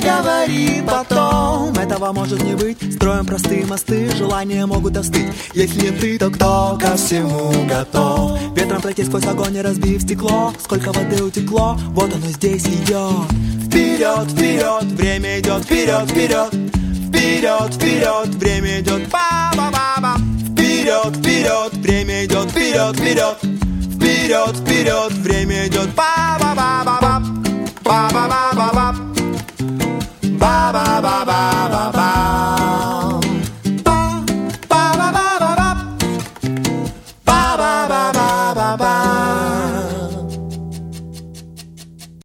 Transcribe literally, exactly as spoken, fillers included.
говори потом. Этого может не быть, строим простые мосты, желания могут остыть. Если не ты, то кто ко всему готов? Ветром пройти сквозь огонь и разбив стекло. Сколько воды утекло, вот оно здесь идет. Вперед, вперед, время идет, вперед, вперед. Вперед, вперед, время идет, ба-ба-ба-ба. Вперед, вперед, время идет, вперед, вперед. Вперед, вперед, время идет, ба-ба-ба-ба-ба. Ба-ба-ба-ба-ба. Ба-ба-ба-ба.